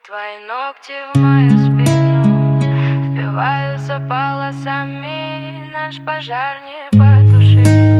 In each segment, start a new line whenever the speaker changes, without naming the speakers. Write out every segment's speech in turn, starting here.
Твои ногти в мою спину впиваются полосами, наш пожар не потушить.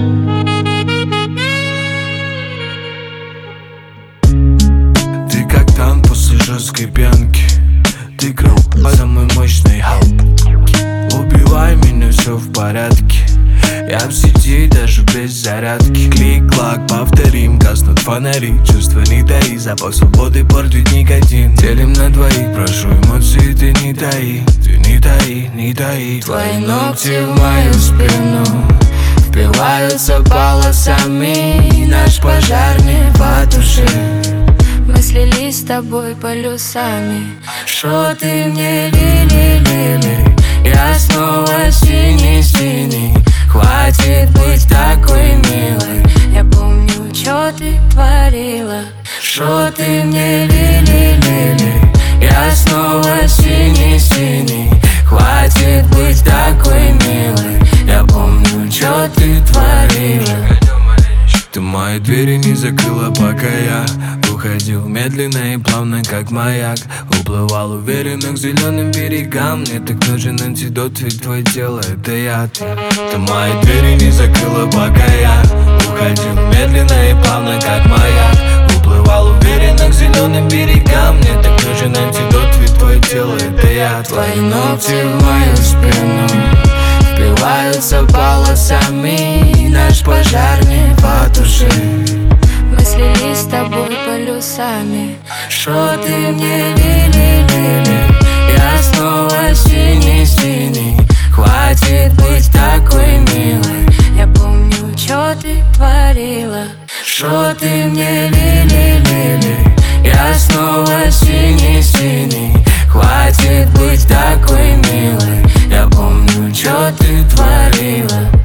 Ты как танк после жесткой пьянки, ты крыл самый мощный халп. Убивай меня, все в порядке, я в сети даже без зарядки. Клик-клак, повторим, гаснут фонари. Чувства не таи, запах свободы портит никотин. Делим на двоих, прошу эмоции ты не таи. Ты не таи, не таи.
Твои ногти в мою спину впиваются полосами, наш пожар не потушить. Мы слились с тобой полюсами. Шо ты мне лили-лили, я снова синий-синий. Хватит быть такой милой, я помню, чё ты творила. Шо ты мне лили-лили, я снова синий-синий. Хватит быть такой милой, я помню, чё ты творила.
Ты мои двери не закрыла, пока я уходил медленно и плавно, как маяк. Уплывал уверенно к зеленым берегам. Мне так нужен антидот, ведь твое тело это яд. Ты мои двери не закрыла, пока я уходил медленно и плавно, как маяк. Уплывал уверенно к зеленым берегам. Мне так нужен антидот, ведь твое тело это яд.
Твои ногти в мою спину впиваются полосами, наш пожар не потушить. Мы слились с тобой полюсами. Шо ты мне лили-лили, я снова синий-синий. Хватит быть такой милой, я помню, чё ты творила. Шо ты мне лили-лили, я снова синий-синий. Хватит быть такой милой, я помню, чё ты творила.